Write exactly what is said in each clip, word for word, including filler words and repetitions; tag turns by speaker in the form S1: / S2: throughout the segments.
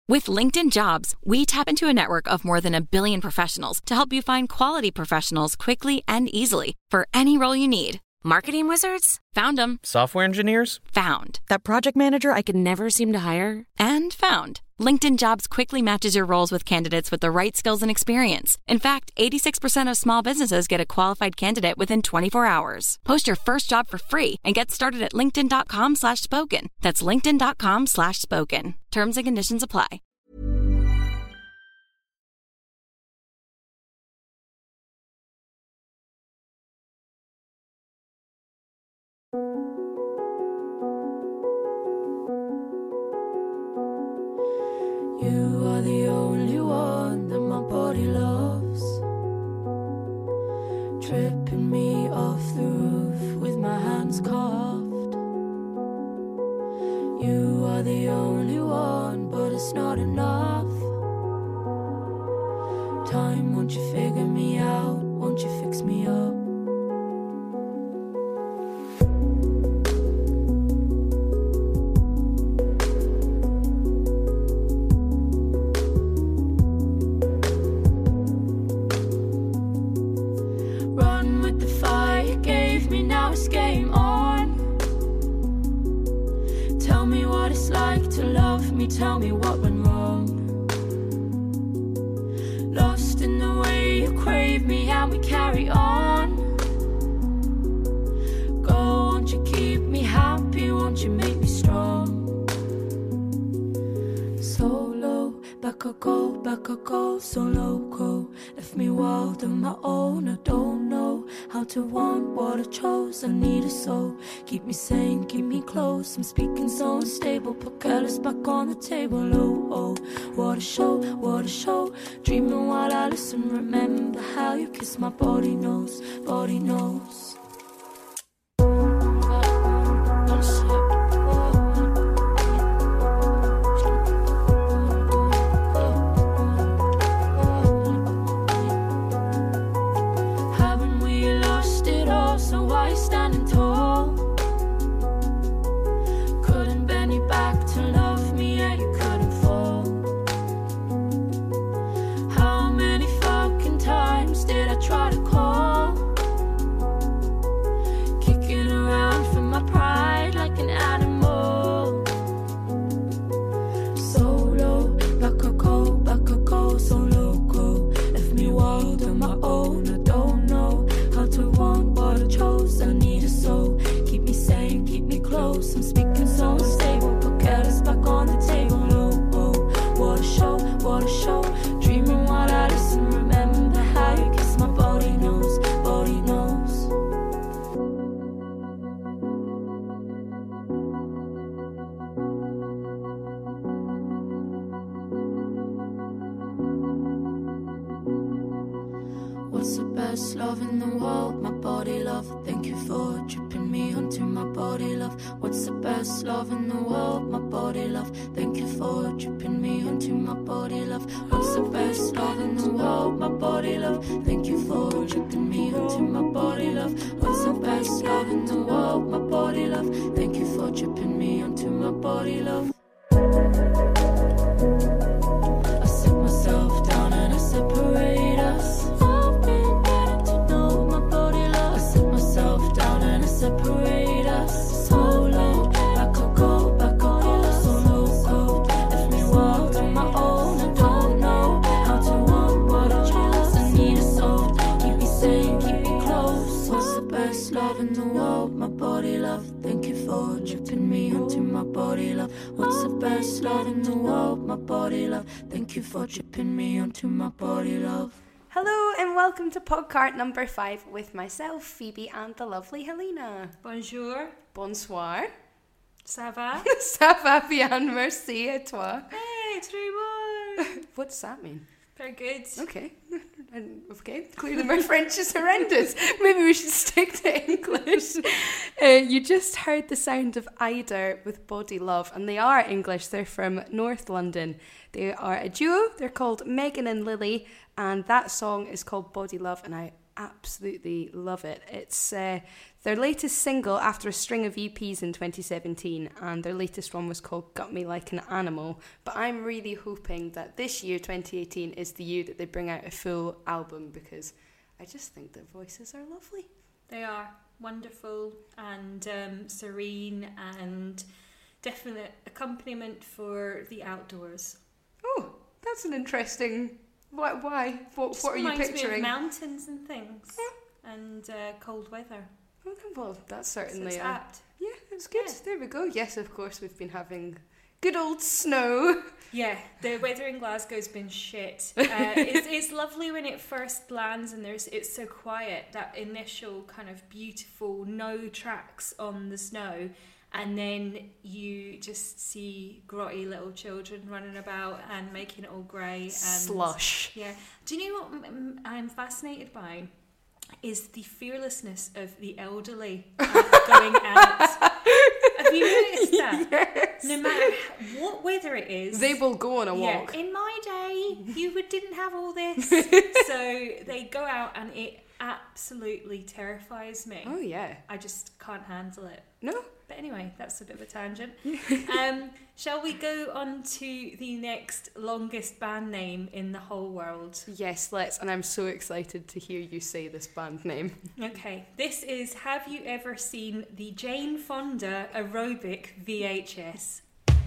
S1: With LinkedIn Jobs, we tap into a network of more than a billion professionals to help you find quality professionals quickly and easily for any role you need. Marketing wizards? Found them.
S2: Software engineers?
S1: Found. That project manager I could never seem to hire? And found. LinkedIn Jobs quickly matches your roles with candidates with the right skills and experience. In fact, eighty-six percent of small businesses get a qualified candidate within twenty-four hours. Post your first job for free and get started at linkedin.com slash spoken. That's linkedin.com slash spoken. Terms and conditions apply.
S3: You are the only one that my body loves, tripping me off the roof with my hands carved. You are the only one, but it's not enough. Time, won't you figure me out? Won't you fix me up? Game on. Tell me what it's like to love me. Tell me what went wrong. Lost in the way you crave me and we carry on. Go, won't you keep me happy? Won't you make me strong? Solo, back I go, back I go, so loco. Left me wild on my own. I don't know how to want what I chose. I need a soul. Keep me sane, keep me close. I'm speaking so unstable. Put careless back on the table. Oh, oh, what a show, what a show. Dreaming while I listen. Remember how you kiss my body knows, body knows. What's the best love in the world? My body love. Thank you for tripping me onto my body love. What's the best love in the world? My body love. Thank you for tripping me onto my body love. What's the best love in the world? My body love. Thank you for tripping me onto my body love. What's the best love in the world? My body love. Thank you for tripping me onto my body love. I sit myself down and I separate us. Separate us, solo. Back I go, back I go, so loco. Left me wild on my own. I don't know how to want what I chose. I need a soul. Keep me sane, keep me close. What's the best love in the world? My body love. Thank you for tripping me onto my body love. What's the best love in the world? My body love. Thank you for tripping me onto my body love.
S4: Hello and welcome to podcast number five with myself, Phoebe, and the lovely Helena.
S5: Bonjour.
S4: Bonsoir.
S5: Ça va?
S4: Ça va bien, merci et toi?
S5: Hey, très bon.
S4: What does that mean?
S5: Very good.
S4: Okay. And okay, clearly my French is horrendous. Maybe we should stick to English. Uh, you just heard the sound of Ida with Body Love, and they are English. They're from North London. They are a duo. They're called Megan and Lily, and that song is called Body Love, and I absolutely love it. It's uh, their latest single after a string of E Ps in twenty seventeen, and their latest one was called Got Me Like an Animal. But I'm really hoping that this year, twenty eighteen, is the year that they bring out a full album, because I just think their voices are lovely.
S5: They are wonderful and um, serene, and definite accompaniment for the outdoors.
S4: Oh, that's an interesting... Why? Why? What,
S5: Just
S4: what are you
S5: reminds me of
S4: picturing?
S5: mountains and things, and uh, cold weather.
S4: Okay, well, that's
S5: So
S4: certainly...
S5: it's
S4: uh,
S5: apt.
S4: yeah, it's good.
S5: Yeah.
S4: There we go. Yes, of course, we've been having good old snow.
S5: Yeah, the weather in Glasgow's been shit. Uh, it's, it's lovely when it first lands and there's it's so quiet, that initial kind of beautiful no tracks on the snow, and then you just see grotty little children running about and making it all grey and
S4: Slush.
S5: Yeah. Do you know what m- m- I'm fascinated by? Is the fearlessness of the elderly uh, going out. Have you noticed that?
S4: Yes.
S5: No matter what weather it is,
S4: They will go on a
S5: yeah,
S4: walk.
S5: in my day, you would, didn't have all this. So they go out and it absolutely terrifies me.
S4: Oh, yeah.
S5: I just can't handle it.
S4: No?
S5: But anyway, that's a bit of a tangent. um, shall we go on to the next longest band name in the whole world?
S4: Yes, let's. And I'm so excited to hear you say this band name.
S5: Okay, this is Have You Ever Seen the Jane Fonda Aerobic V H S?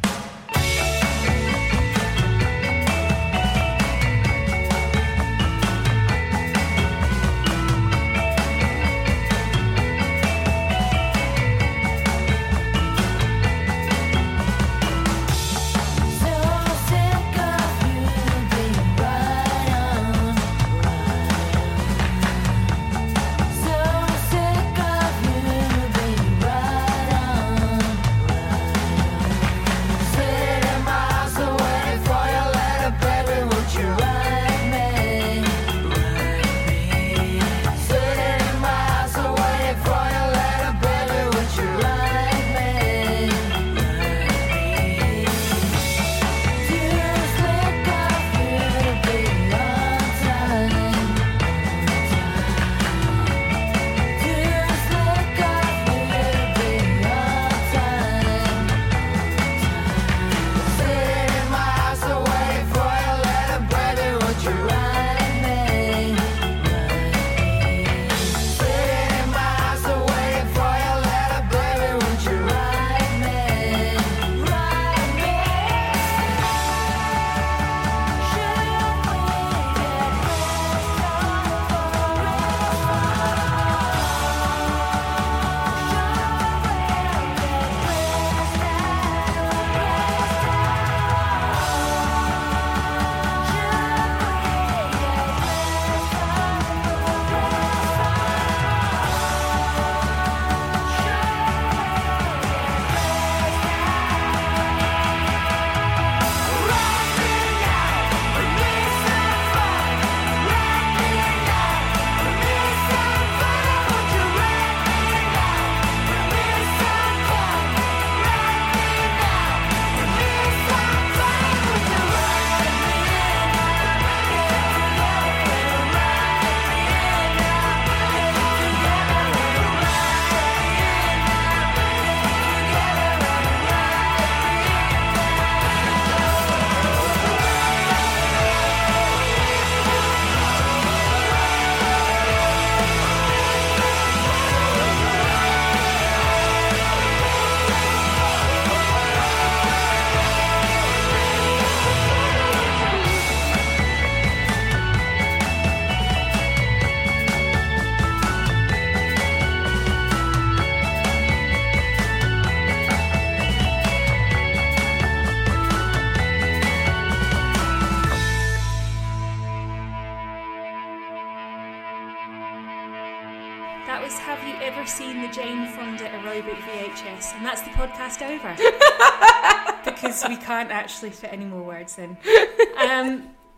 S5: That was Have You Ever Seen the Jane Fonda Aerobic V H S? And that's the podcast over. Because we can't actually fit any more words in. Um,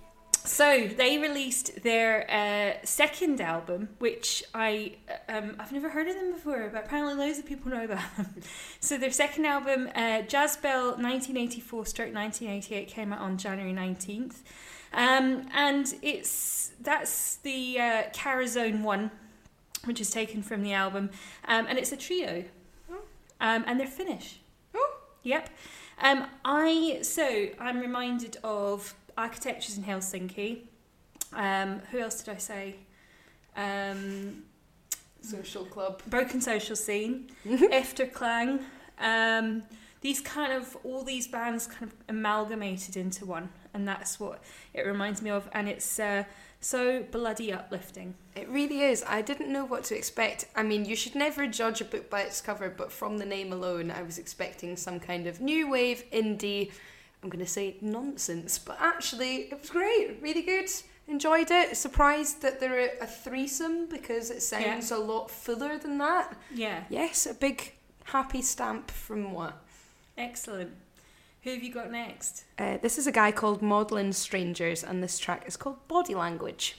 S5: So they released their uh, second album, which I um, I've never heard of them before, but apparently loads of people know about them. So their second album, uh, Jazz Bell nineteen eighty-four stroke nineteen eighty-eight, came out on January nineteenth, um, and it's that's the uh, Carazone one, which is taken from the album, um, and it's a trio, um, and they're Finnish.
S4: Oh,
S5: Yep. Um, I so I'm reminded of Architectures in Helsinki. Um, who else did I say? Um,
S4: social club.
S5: Broken Social Scene, Efterklang. Um, these kind of all these bands kind of amalgamated into one, and that's what it reminds me of. And it's uh, so bloody uplifting.
S4: It really is. I didn't know what to expect. I mean, you should never judge a book by its cover, but from the name alone, I was expecting some kind of new wave indie, I'm going to say nonsense, but actually it was great, really good, enjoyed it, surprised that they're a threesome because it sounds yeah. a lot fuller than that.
S5: Yeah.
S4: Yes, a big happy stamp from moi.
S5: Excellent. Who have you got next?
S4: Uh, this is a guy called Maudlin Strangers, and this track is called Body Language.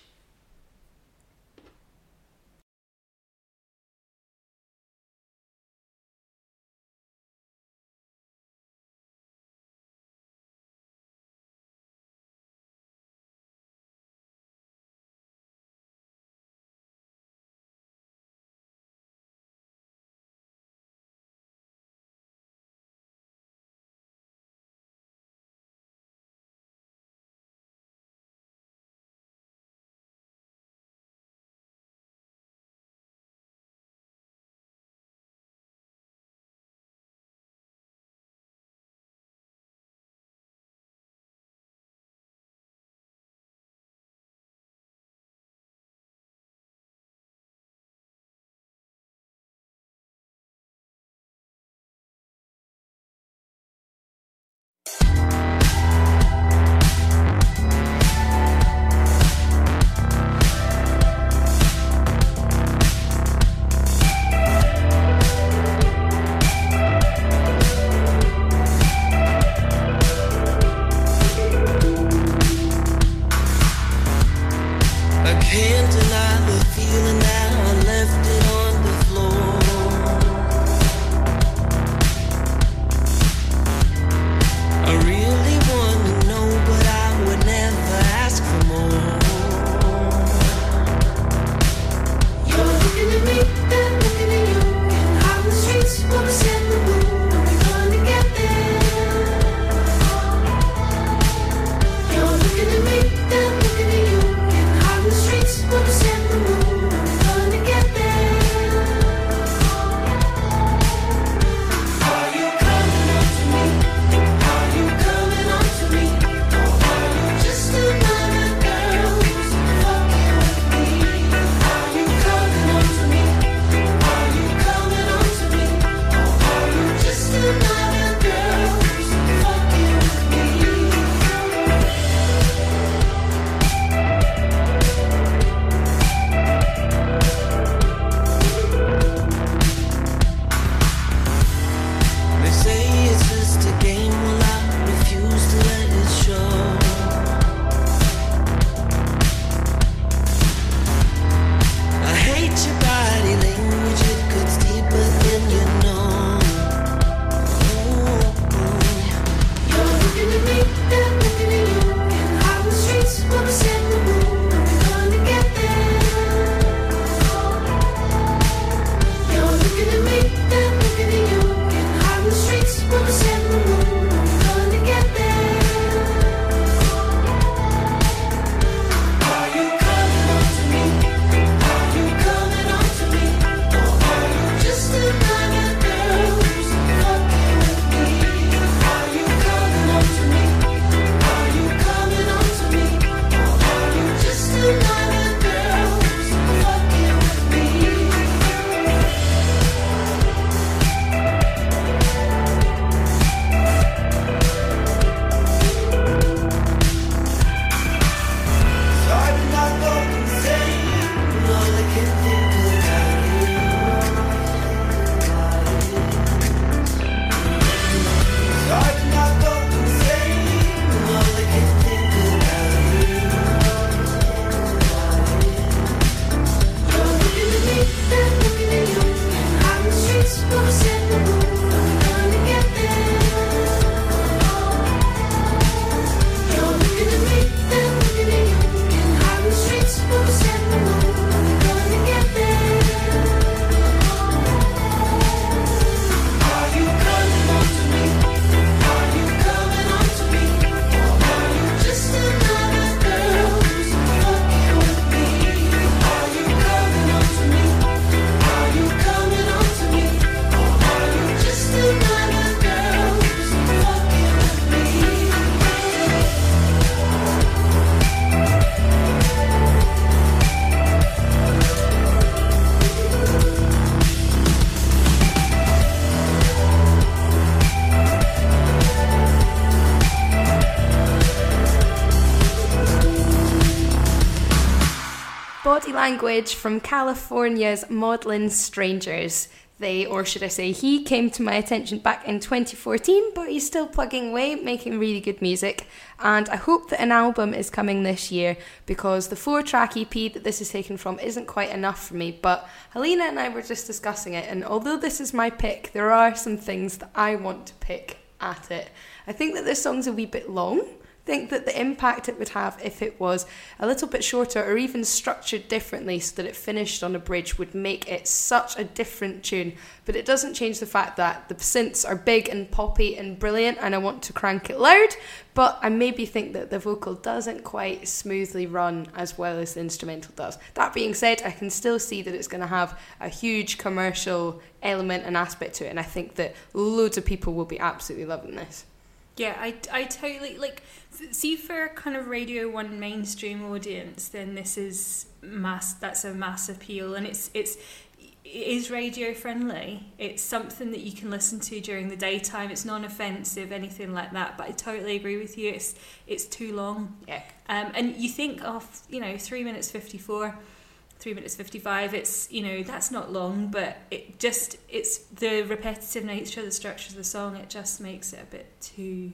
S4: Body Language from California's Maudlin Strangers. They, or should I say he, came to my attention back in twenty fourteen, but he's still plugging away, making really good music. And I hope that an album is coming this year, because the four-track E P that this is taken from isn't quite enough for me. But Helena and I were just discussing it, and although this is my pick, there are some things that I want to pick at it. I think that this song's a wee bit long. Think that the impact it would have if it was a little bit shorter or even structured differently so that it finished on a bridge would make it such a different tune. But it doesn't change the fact that the synths are big and poppy and brilliant and I want to crank it loud, but I maybe think that the vocal doesn't quite smoothly run as well as the instrumental does. That being said, I can still see that it's going to have a huge commercial element and aspect to it, and I think that loads of people will be absolutely loving this.
S5: Yeah, I, I totally, like, see, for a kind of Radio one mainstream audience, then this is mass, that's a mass appeal, and it's, it's, it is radio friendly. It's something that you can listen to during the daytime. It's non-offensive, anything like that, but I totally agree with you. It's, it's too long.
S4: Yeah. Um,
S5: and you think of, you know, three minutes fifty-four, three minutes fifty-five, it's, you know, that's not long, but it just, it's the repetitive nature of the structure of the song, it just makes it a bit too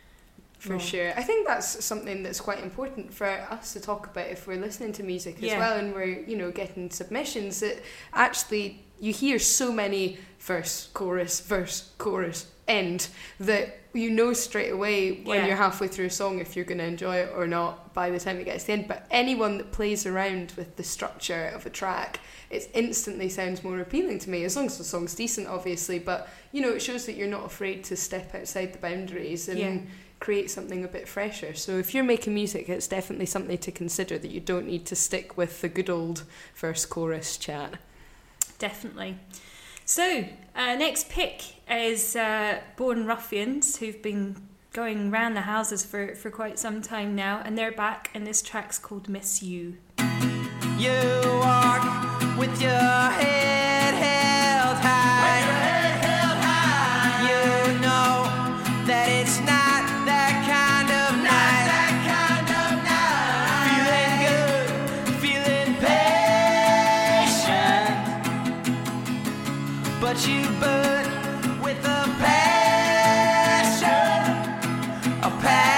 S4: For
S5: long.
S4: sure. I think that's something that's quite important for us to talk about if we're listening to music as
S5: Yeah.
S4: well, and we're, you know, getting submissions, that actually you hear so many verse, chorus, verse, chorus, end, that you know straight away when
S5: Yeah.
S4: you're halfway through a song if you're going to enjoy it or not by the time it gets to the end. But anyone that plays around with the structure of a track, it instantly sounds more appealing to me, as long as the song's decent, obviously. But, you know, it shows that you're not afraid to step outside the boundaries and
S5: Yeah.
S4: create something a bit fresher. So if you're making music, it's definitely something to consider, that you don't need to stick with the good old verse chorus chat.
S5: Definitely. So, uh, next pick is uh, Born Ruffians, who've been going round the houses for, for quite some time now, and they're back, and this track's called Miss You.
S2: You walk with your head held high. With your head held high. You know that it's not that kind of night. Not that kind of night. Feeling good, feeling patient, but you burn with a passion, a passion.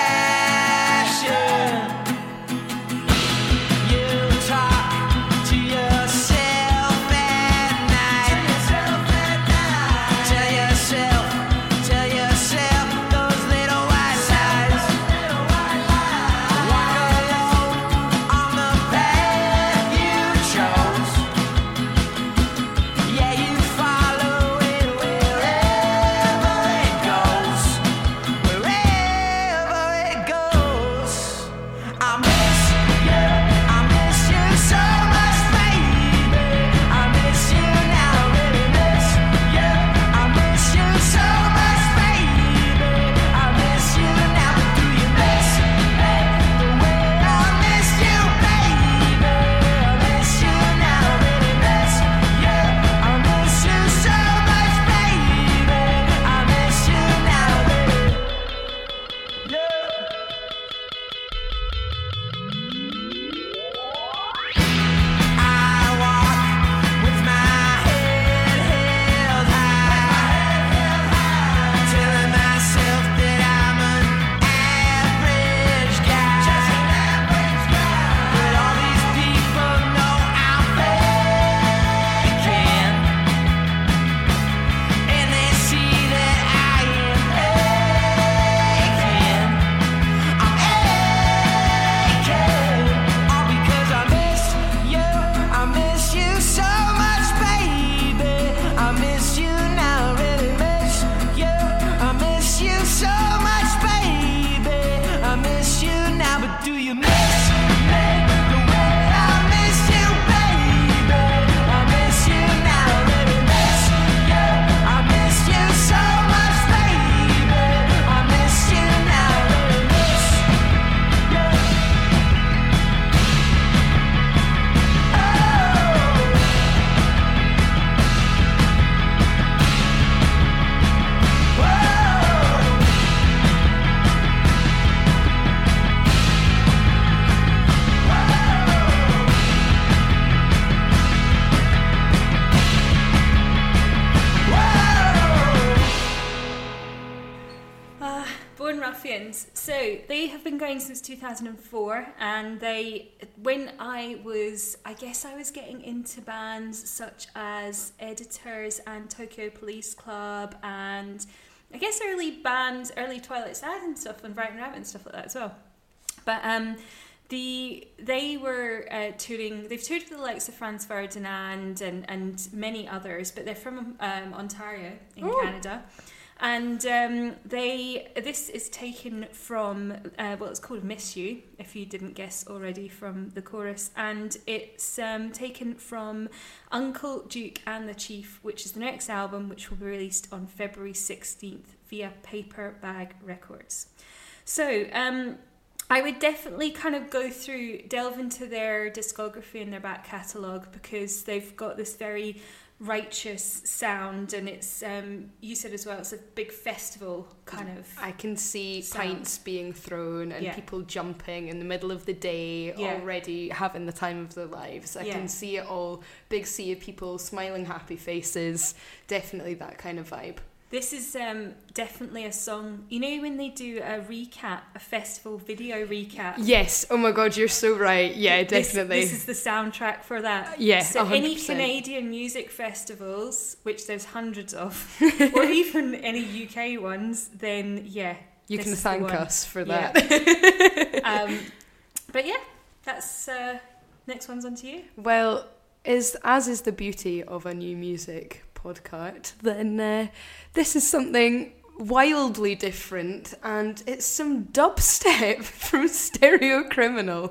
S5: Twins. So they have been going since two thousand four, and they, when I was, I guess I was getting into bands such as Editors and Tokyo Police Club, and I guess early bands, early Twilight Sad and stuff, and Brighton Rabbit and stuff like that as well. But um, the they were uh, touring. They've toured with the likes of Franz Ferdinand and and many others, but they're from um, Ontario in
S4: Ooh.
S5: Canada. And um, they this is taken from uh, well, it's called "Miss You," if you didn't guess already from the chorus, and it's um, taken from Uncle Duke and the Chief, which is the next album, which will be released on February sixteenth via Paper Bag Records. So um, I would definitely kind of go through, delve into their discography and their back catalogue, because they've got this very righteous sound, and it's um you said as well, it's a big festival kind of.
S4: I can see
S5: sound.
S4: pints being thrown and
S5: Yeah.
S4: people jumping in the middle of the day,
S5: Yeah.
S4: already having the time of their lives. I
S5: Yeah.
S4: can see it all, big sea of people, smiling happy faces, definitely that kind of vibe.
S5: This is um definitely a song, you know when they do a recap, a festival video recap.
S4: Yes, oh my god, you're so right. Yeah,
S5: This-
S4: definitely.
S5: This, is the soundtrack for that.
S4: Yeah,
S5: So
S4: one hundred
S5: any
S4: percent.
S5: Canadian music festivals, which there's hundreds of, or even any U K ones, then yeah.
S4: You
S5: this
S4: can
S5: is the
S4: thank
S5: one.
S4: us for
S5: Yeah.
S4: that.
S5: um, but yeah, that's uh, next one's on to you.
S4: Well, is as is the beauty of a new music podcast, then uh, this is something wildly different, and it's some dubstep from Stereo Criminal.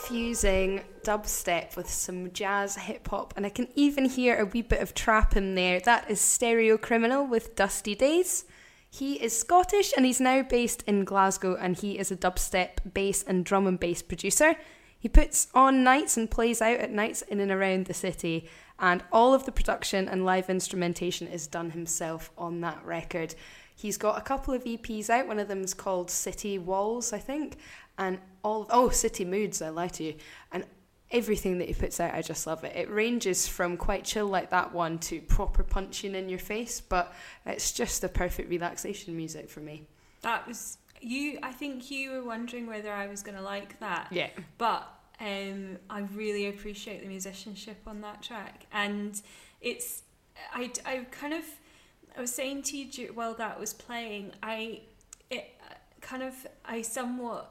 S4: fusing dubstep with some jazz hip hop, and I can even hear a wee bit of trap in there. That is Stereo Criminal with Dusty Days. He is Scottish and he's now based in Glasgow, and he is a dubstep, bass and drum and bass producer. He puts on nights and plays out at nights in and around the city, and all of the production and live instrumentation is done himself on that record. He's got a couple of E Ps out. One of them is called City Walls, I think, and all oh City Moods, I lie to you, and everything that he puts out, I just love it. It ranges from quite chill like that one to proper punching in your face, but it's just the perfect relaxation music for me.
S5: That was you. I think you were wondering whether I was going to like that.
S4: Yeah,
S5: but um, I really appreciate the musicianship on that track, and it's I I kind of. I was saying to you while that was playing, I it kind of I somewhat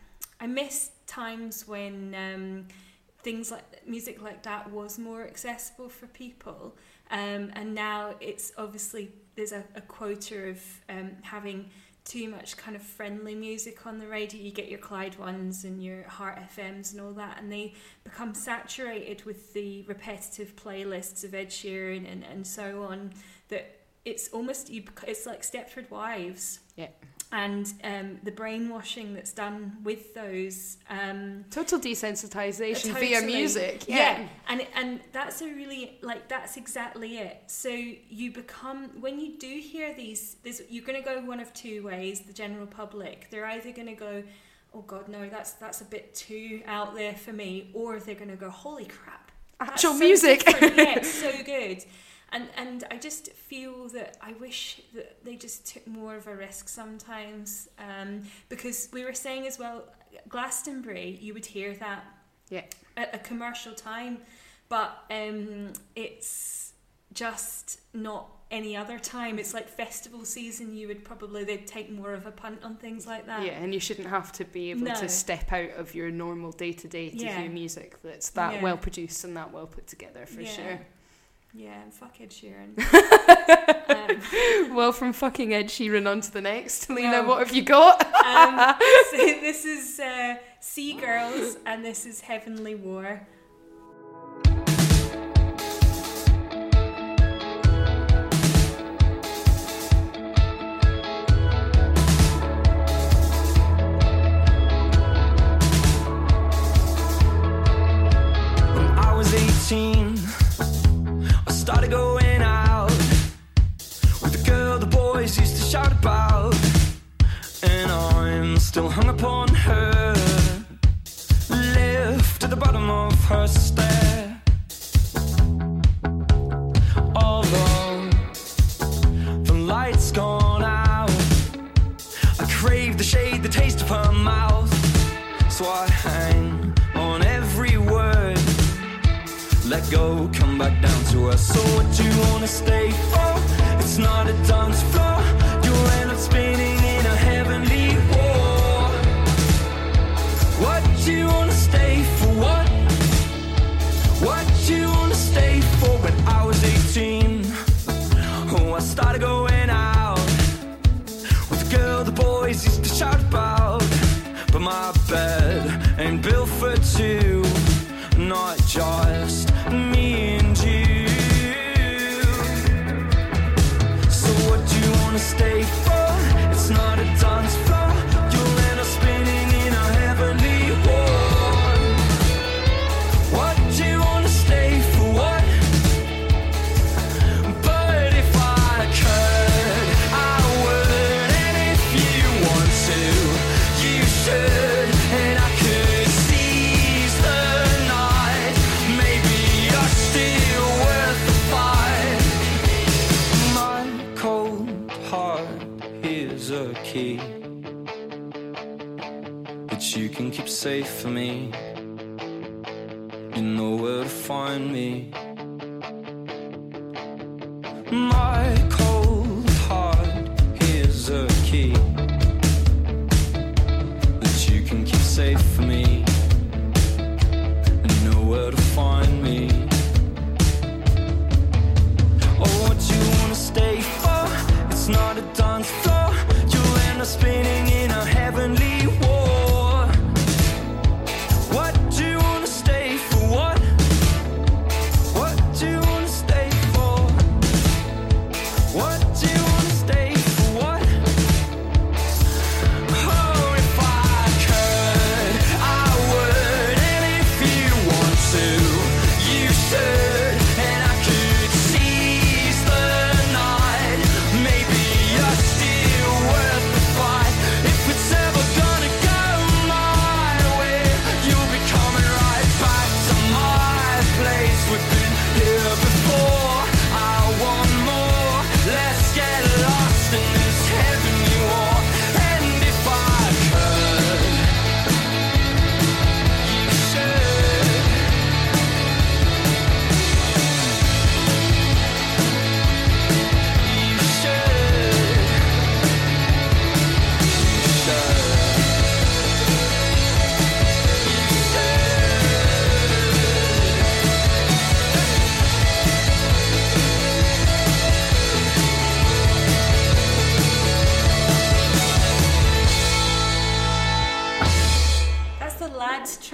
S5: I miss times when um, things like music like that was more accessible for people, um, and now it's obviously there's a, a quota of um, having too much kind of friendly music on the radio. You get your Clyde Ones and your Heart F Ms and all that, and they become saturated with the repetitive playlists of Ed Sheeran and, and so on, that it's almost you. It's like Stepford Wives,
S4: yeah,
S5: and um, the brainwashing that's done with those. Um,
S4: Total desensitization
S5: totally,
S4: via music. Yeah.
S5: yeah, and and that's a really like that's exactly it. So you become when you do hear these, there's, you're going to go one of two ways. The general public, they're either going to go, oh God, no, that's that's a bit too out there for me, or they're going to go, holy crap,
S4: actual
S5: so
S4: music.
S5: Yeah, it's so good. And and I just feel that I wish that they just took more of a risk sometimes, um, because we were saying as well, Glastonbury, you would hear that
S4: yeah.
S5: at a commercial time, but um, it's just not any other time. It's like festival season, you would probably, they'd take more of a punt on things like that.
S4: Yeah, and you shouldn't have to be able
S5: No.
S4: to step out of your normal day-to-day to
S5: Yeah.
S4: hear music that's that
S5: Yeah.
S4: well produced and that well put together, for
S5: Yeah.
S4: sure.
S5: Yeah, and fuck Ed Sheeran. um,
S4: Well, from fucking Ed Sheeran on to the next. Lena,
S5: Well,
S4: what have you got?
S5: um, so this is uh, Sea Girls, and this is Heavenly War.
S2: When I was eighteen, I started going out with the girl the boys used to shout about, and I'm still hung upon her, left at the bottom of her stare. Although the light's gone out, I crave the shade, the taste of her mouth, so I hang on every word. Let go, come back down to us. So what do you wanna stay for? It's not a dance floor. You'll end up spinning in a heavenly war. What do you wanna stay for? What? What do you wanna stay for? When I was eighteen, oh, I started going out with a girl the boys used to shout about, but my bed ain't built for two, not just me and you. So what do you wanna stay for? It's not a dance floor. You'll end up spinning in a heavenly war. What do you wanna stay for? What? But if I could, I would. And if you want to, you should. And I could seize the night. Maybe you're still worth the fight. My cold heart is a key that you can keep safe for me. You know where to find me. My cold heart is a key that you can keep safe for me. And you know where to find me. Oh, what you wanna stay for? It's not a dance floor. You'll end up spinning in a heavenly war. What do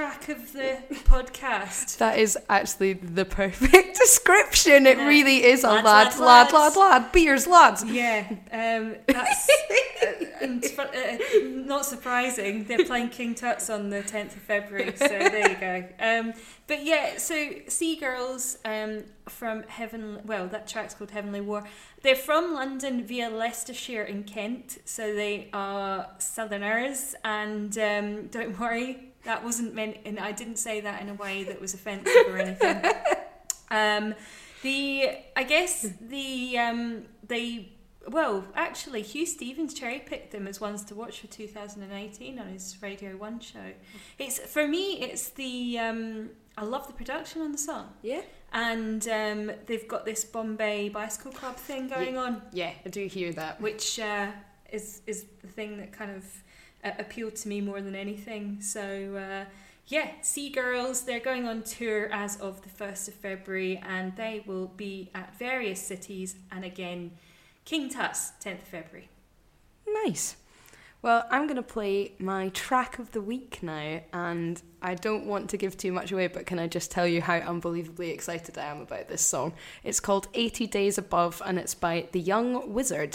S5: track of the podcast.
S4: That is actually the perfect description. It
S5: Yeah.
S4: really is a
S5: Lads,
S4: lad,
S5: lads,
S4: lad, lad,
S5: lads.
S4: lad, beers, lads.
S5: Yeah, um, that's uh, and, uh, not surprising. They're playing King Tut's on the tenth of February, so there you go. Um, but yeah, so Sea Girls um, from Heaven. Well, that track's called Heavenly War. They're from London via Leicestershire in Kent, so they are Southerners. And um, don't worry, that wasn't meant, and I didn't say that in a way that was offensive or anything. Um, the I guess the um, they well actually Hugh Stevens cherry picked them as ones to watch for two thousand eighteen on his Radio One show. It's for me it's the um, I love the production on the song.
S4: Yeah.
S5: And um, they've got this Bombay Bicycle Club thing going
S4: Yeah.
S5: on,
S4: Yeah, I do hear that.
S5: which uh, is is the thing that kind of uh, appealed to me more than anything. So uh, yeah, Sea Girls, they're going on tour as of the first of February, and they will be at various cities, and again, King Tut's, tenth of February.
S4: Nice. Well, I'm going to play my track of the week now, and I don't want to give too much away, but can I just tell you how unbelievably excited I am about this song? It's called eighty days above, and it's by The Young Wizard.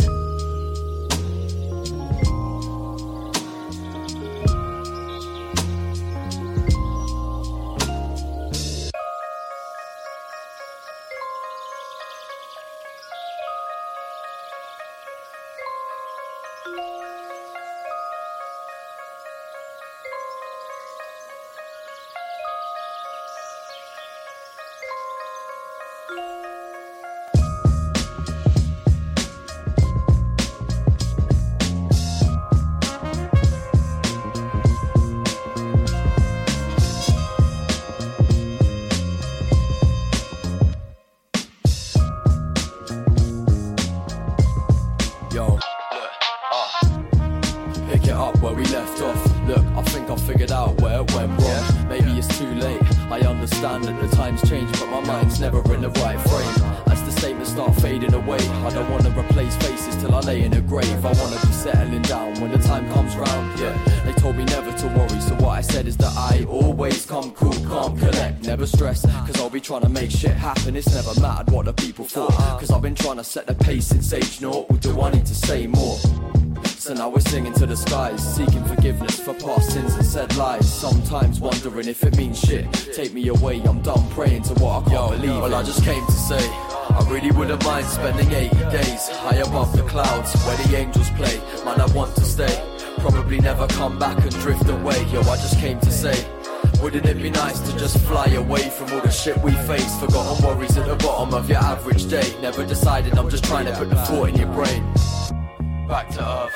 S6: Yo, look, uh, pick it up where we left off. Look, I think I figured out where it went wrong. Maybe it's too late. I understand that the times change, but my mind's never in the right frame. As the statements start fading away, I don't wanna replace faces till I lay in a grave. I wanna be settling down when the time comes round. Yeah, they told me never to worry, so what I said is that I always come cool, calm, collect, never stress. Cause I'll be trying to make shit happen. It's never mattered what the people thought. Cause I've been trying to set the pace since age naught. Or do I need to say more? So now we're singing to the skies, seeking forgiveness for past sins and said lies. Sometimes wondering if it means shit. Take me away, I'm done praying to what I can't Yo, believe. Well, I just came to say, I really wouldn't mind spending eighty days high above the clouds where the angels play. Man, I want to stay, probably never come back and drift away. Yo, I just came to say, wouldn't it be nice to just fly away from all the shit we face? Forgotten worries at the bottom of your average day. Never decided, I'm just trying to put the thought in your brain. Back to earth,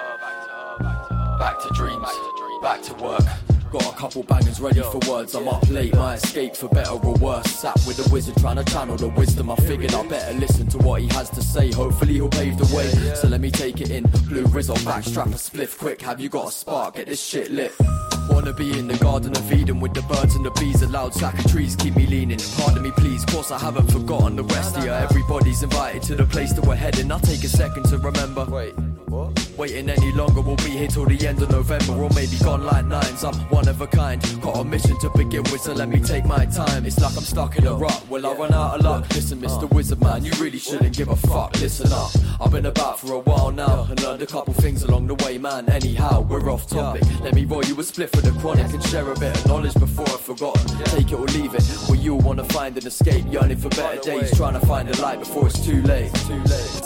S6: back to dreams, back to work. Got a couple bangers ready for words. I'm up late, my escape for better or worse. Sat with the wizard trying to channel the wisdom. I figured I better listen to what he has to say. Hopefully he'll pave the way, so let me take it in. Blue Rizzo, backstrap a spliff quick. Have you got a spark? Get this shit lit. Wanna be in the Garden of Eden with the birds and the bees. A loud sack of trees keep me leaning. Pardon me please, course I haven't forgotten the rest here. Everybody's invited to the place that we're heading. I'll take a second to remember. Wait, what? Waiting any longer, we'll be here till the end of November. Or maybe gone like nines, I'm one of a kind. Got a mission to begin with, so let me take my time. It's like I'm stuck in a rut, will I run out of luck? Listen Mister Wizard man, you really shouldn't give a fuck. Listen up, I've been about for a while now and learned a couple things along the way, man. Anyhow, we're off topic. Let me roll you a split for the chronic and share a bit of knowledge before I've forgotten. Take it or leave it, or you'll wanna find an escape. Yearning for better days, trying to find a light before it's too late. Too late.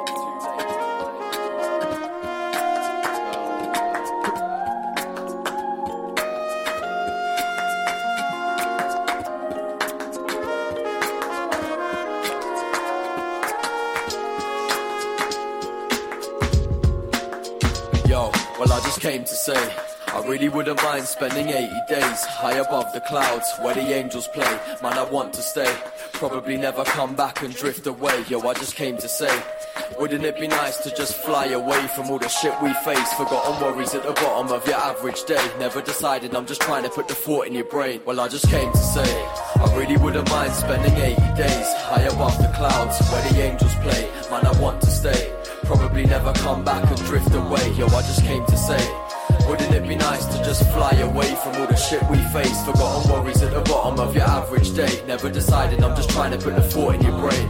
S6: Yo, well I just came to say, I really wouldn't mind spending eighty days high above the clouds where the angels play. Man, I want to stay, probably never come back and drift away. Yo, I just came to say, wouldn't it be nice to just fly away from all the shit we face? Forgotten worries at the bottom of your average day. Never decided, I'm just trying to put the thought in your brain. Well, I just came to say, I really wouldn't mind spending eighty days high above the clouds where the angels play. Man, I want to stay, probably never come back and drift away. Yo, I just came to say, Wouldn't it be nice to just fly away from all the shit we face? Forgotten worries at the bottom of your average day. Never decided, I'm just trying to put the thought in your brain.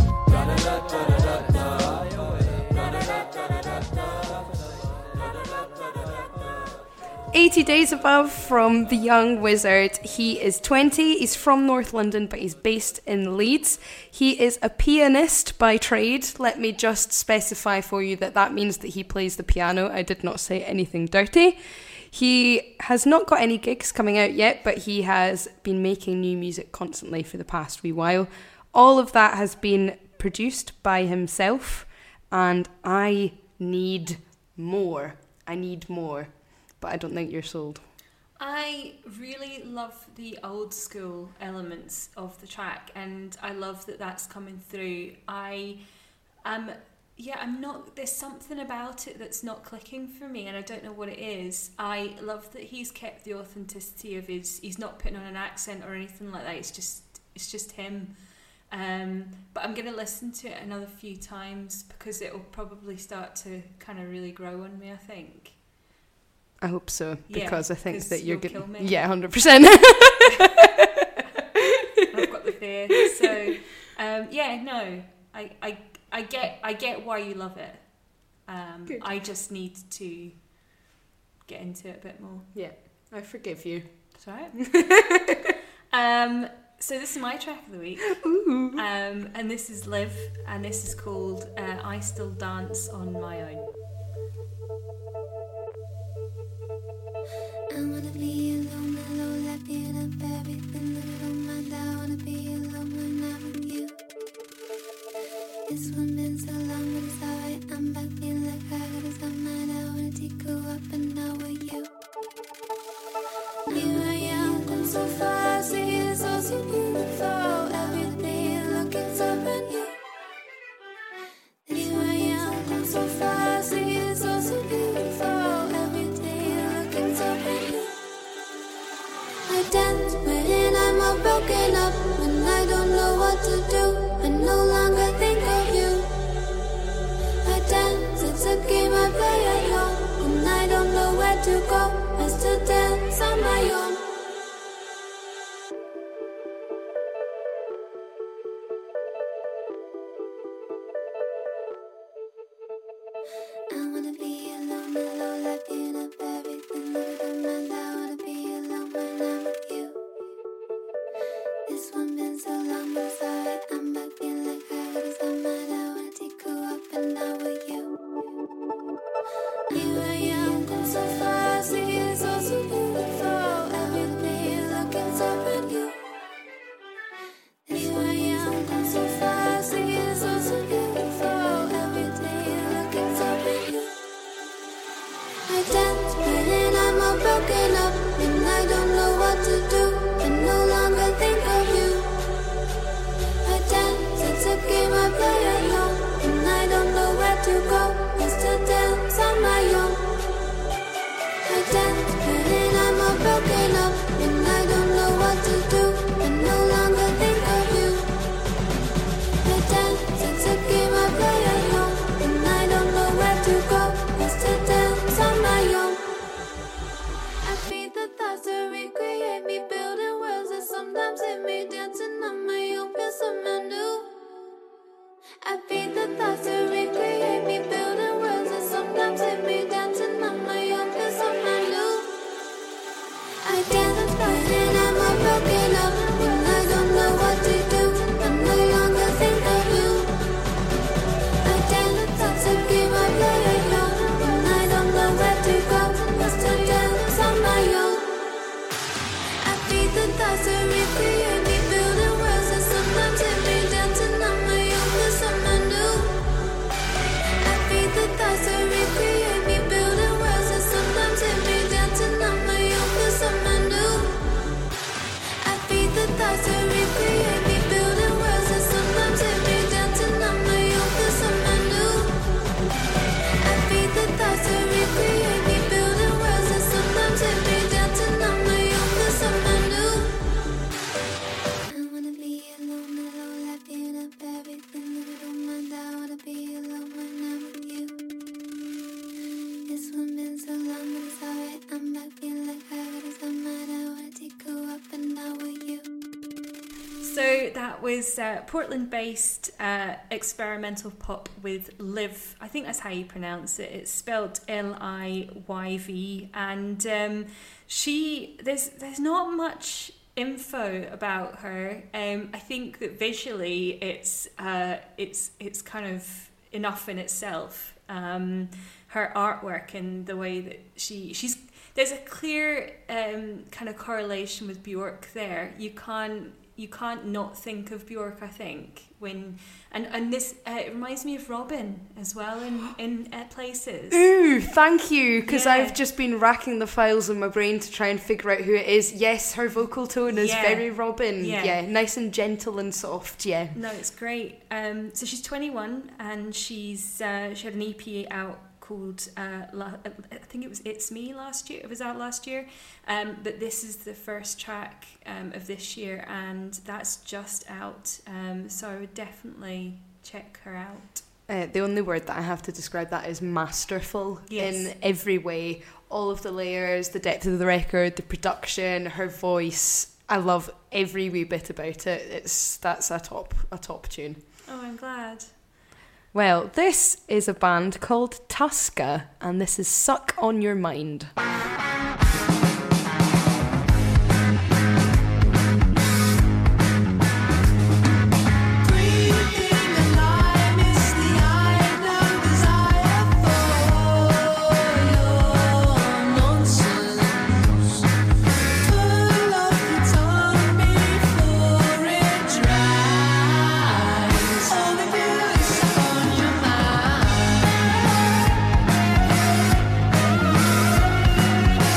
S4: eighty Days Above from The Young Wizard. He is twenty, he's from North London, but he's based in Leeds. He is a pianist by trade. Let me just specify for you that that means that he plays the piano. I did not say anything dirty. He has not got any gigs coming out yet, but he has been making new music constantly for the past wee while. All of that has been produced by himself, and I need more. I need more. But I don't think you're sold.
S5: I really love the old school elements of the track, and I love that that's coming through. I am, yeah, I'm not, there's something about it that's not clicking for me, and I don't know what it is. I love that he's kept the authenticity of his, he's not putting on an accent or anything like that, it's just, it's just him. Um, but I'm going to listen to it another few times because it will probably start to kind of really grow on me, I think.
S4: I hope so, because
S5: yeah,
S4: I think that
S5: you're
S4: you're
S5: going
S4: good.
S5: to
S4: Yeah, one hundred percent.
S5: I've got the fear. So, um, yeah, no, I, I, I get, I get why you love it. Um,
S4: Good.
S5: I just need to get into it a bit more.
S4: Yeah, I forgive you.
S5: That's all right. um, so this is my track of the week.
S4: Ooh.
S5: Um, and this is Liv, and this is called uh, I Still Dance on My Own.
S3: I wanna be alone, alone, laughing up everything that I don't mind. I wanna be alone when I'm with you. This one been so long, but it's alright. I'm back feeling like I got this on mine. I wanna take you up and now with you. Here I am, come so far, see it's all so beautiful. Everything looking so brand new. Here I am, come so far, see it's all so beautiful. Everything looking so brand new. I dance when I'm all broken up, when I don't know what to do. I no longer think of you. I dance, it's a game I play at home, when I don't know where to go. I still dance on my own. I wanna be alone, alone, laughing up everything that I don't mind. I wanna be alone when I'm with you. This one been so long, but it's alright. I'm back feeling like I got this on mine. I wanna take you up and now with you. Here I am, come so far, see it's all so beautiful.
S5: So that was uh, Portland-based uh, experimental pop with Liv. I think that's how you pronounce it. It's spelled L I Y V, and um, she there's there's not much info about her. Um, I think that visually, it's uh, it's it's kind of enough in itself. Um, her artwork and the way that she she's there's a clear um, kind of correlation with Bjork there. You can't. You can't not think of Bjork, I think, when and and this uh, it reminds me of Robin as well in in uh, places.
S4: Ooh, thank you, because
S5: Yeah.
S4: I've just been racking the files in my brain to try and figure out who it is. Yes, her vocal tone is
S5: Yeah.
S4: very Robin.
S5: Yeah.
S4: Yeah, nice and gentle and soft. Yeah.
S5: No, it's great. Um, so she's twenty-one and she's uh, she had an E P out called uh, la- I think it was It's Me last year. It was out last year, um, but this is the first track um, of this year, and that's just out. Um, so I would definitely check her out.
S4: Uh, the only word that I have to describe that is masterful.
S5: Yes.
S4: In every way. All of the layers, the depth of the record, the production, her voice. I love every wee bit about it. It's that's a top a top tune.
S5: Oh, I'm glad.
S4: Well, this is a band called Tuska, and this is Suck on Your Mind.
S3: All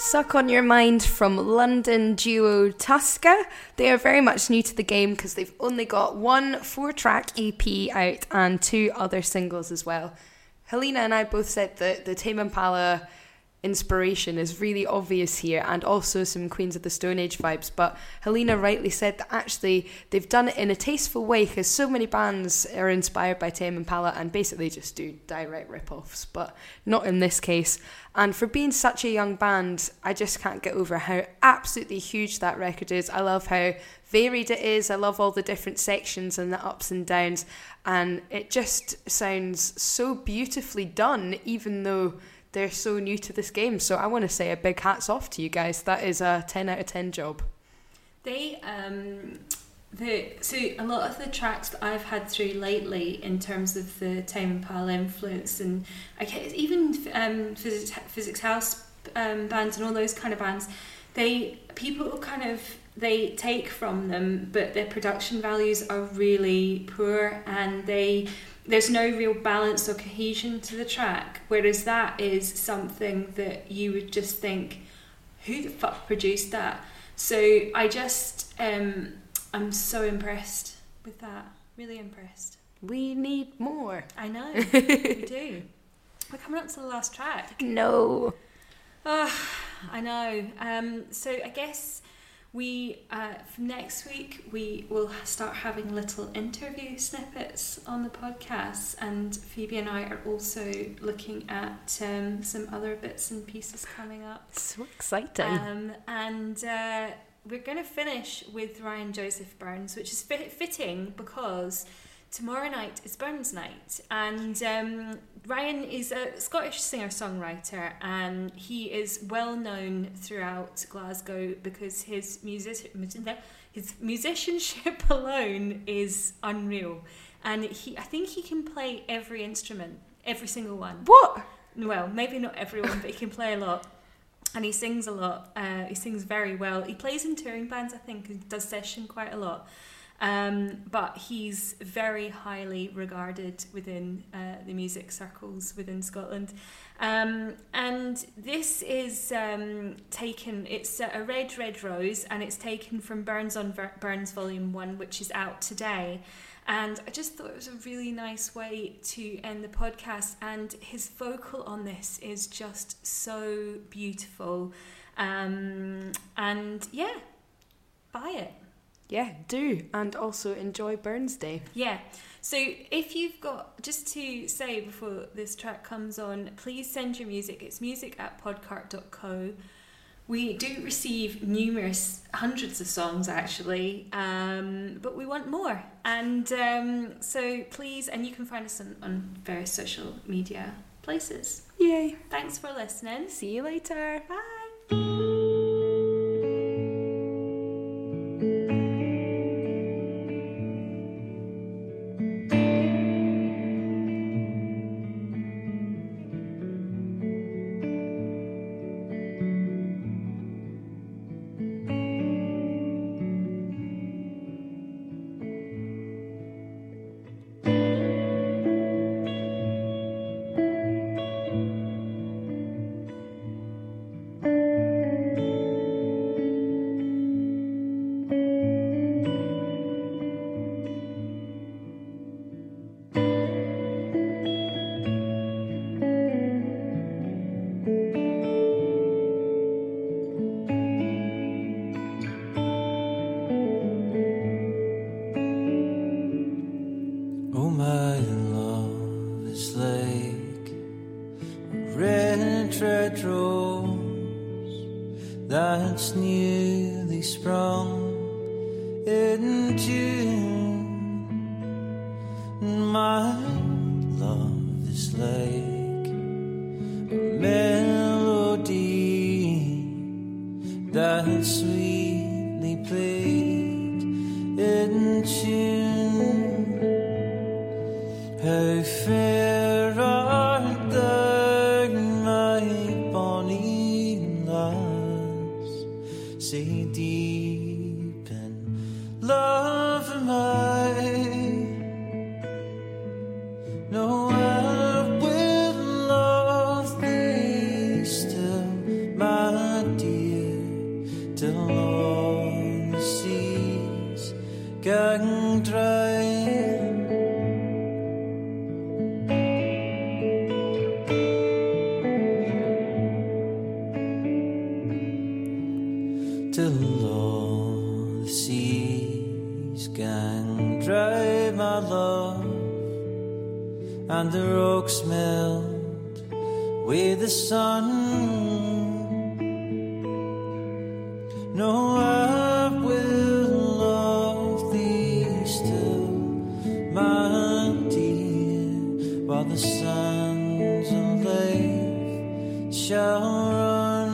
S4: Suck on Your Mind from London duo Tuska. They are very much new to the game because they've only got one four-track E P out and two other singles as well. Helena and I both said that the Tame Impala inspiration is really obvious here, and also some Queens of the Stone Age vibes, but Helena rightly said that actually they've done it in a tasteful way because so many bands are inspired by Tame Impala and basically just do direct rip-offs, but not in this case. And for being such a young band, I just can't get over how absolutely huge that record is. I love how varied it is. I love all the different sections and the ups and downs, and it just sounds so beautifully done, even though they're so new to this game. So I want to say a big hats off to you guys. That is a ten out of ten job.
S5: They, um, the so a lot of the tracks that I've had through lately in terms of the Tame Impala influence, and I guess even um, Physics, Physics House um, bands and all those kind of bands, they people kind of they take from them, but their production values are really poor, and they. There's no real balance or cohesion to the track, whereas that is something that you would just think, who the fuck produced that? So I just, um, I'm so impressed with that. Really impressed.
S4: We need more.
S5: I know, we do. We're coming up to the last track.
S4: No.
S5: Oh, I know. Um, so I guess we, uh, from next week, we will start having little interview snippets on the podcast, and Phoebe and I are also looking at um, some other bits and pieces coming up.
S4: So exciting.
S5: Um, and uh, we're going to finish with Ryan Joseph Burns, which is fit- fitting because tomorrow night is Burns Night, and um, Ryan is a Scottish singer-songwriter, and he is well known throughout Glasgow because his music his musicianship alone is unreal, and he I think he can play every instrument, every single one.
S4: What?
S5: Well, maybe not everyone, but he can play a lot. And he sings a lot. Uh, he sings very well. He plays in touring bands, I think, and does session quite a lot. Um, but he's very highly regarded within uh, the music circles within Scotland. Um, and this is um, taken, it's a Red, Red Rose, and it's taken from Burns on Ver- Burns Volume one, which is out today. And I just thought it was a really nice way to end the podcast. And his vocal on this is just so beautiful. Um, and yeah, buy it.
S4: Yeah, do. And also enjoy Burns Day.
S5: Yeah. So if you've got, just to say before this track comes on, please send your music. It's music at podcart dot co. We do receive numerous, hundreds of songs actually, um, but we want more. And um, so please, and you can find us on, on various social media places.
S4: Yay.
S5: Thanks for listening.
S4: See you later.
S5: Bye.
S2: That's newly sprung into my love is like a melody that sweetly played in tune. How fair art thou, my bonny lass, say deep in love am I. No, I will love thee still, my dear. the sun. No, I will love thee still, my dear, while the sands of life shall run,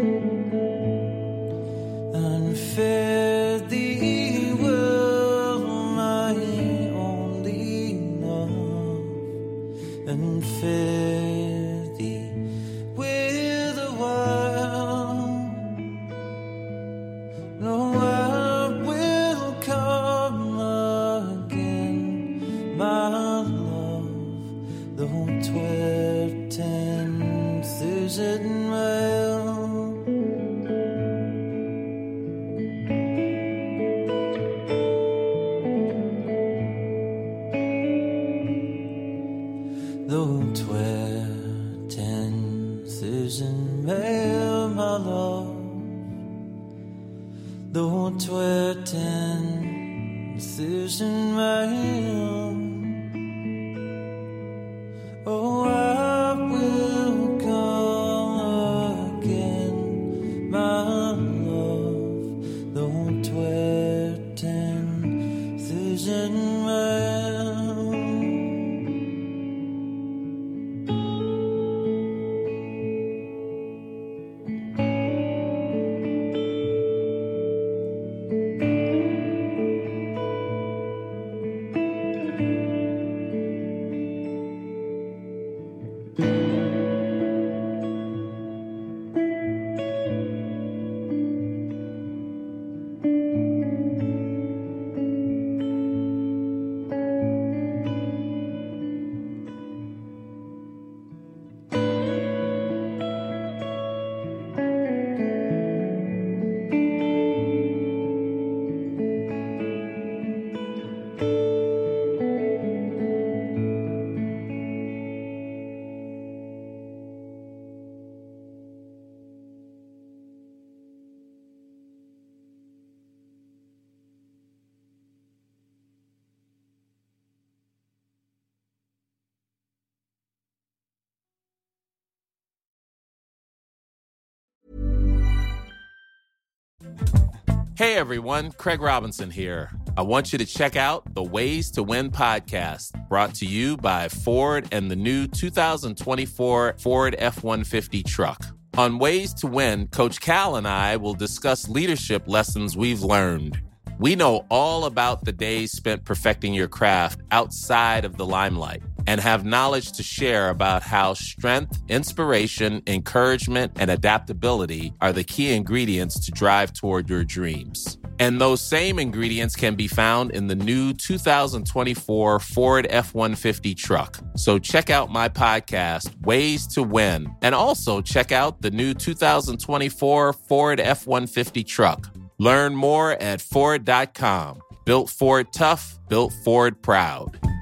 S2: and fare thee well, my only love, and fare thee with a while. No, I will come again, my love, though twere ten thousand miles. Though twere ten thousand miles, my love, though twere ten thousand miles, oh, I will come again, my love, though twere ten thousand miles.
S7: Hey everyone, Craig Robinson here. I want you to check out the Ways to Win podcast, brought to you by Ford and the new two thousand twenty-four Ford F one fifty truck. On Ways to Win, Coach Cal and I will discuss leadership lessons we've learned. We know all about the days spent perfecting your craft outside of the limelight and have knowledge to share about how strength, inspiration, encouragement, and adaptability are the key ingredients to drive toward your dreams. And those same ingredients can be found in the new two thousand twenty-four Ford F one fifty truck. So check out my podcast, Ways to Win, and also check out the new two thousand twenty-four Ford F one fifty truck. Learn more at Ford dot com. Built Ford tough, built Ford proud.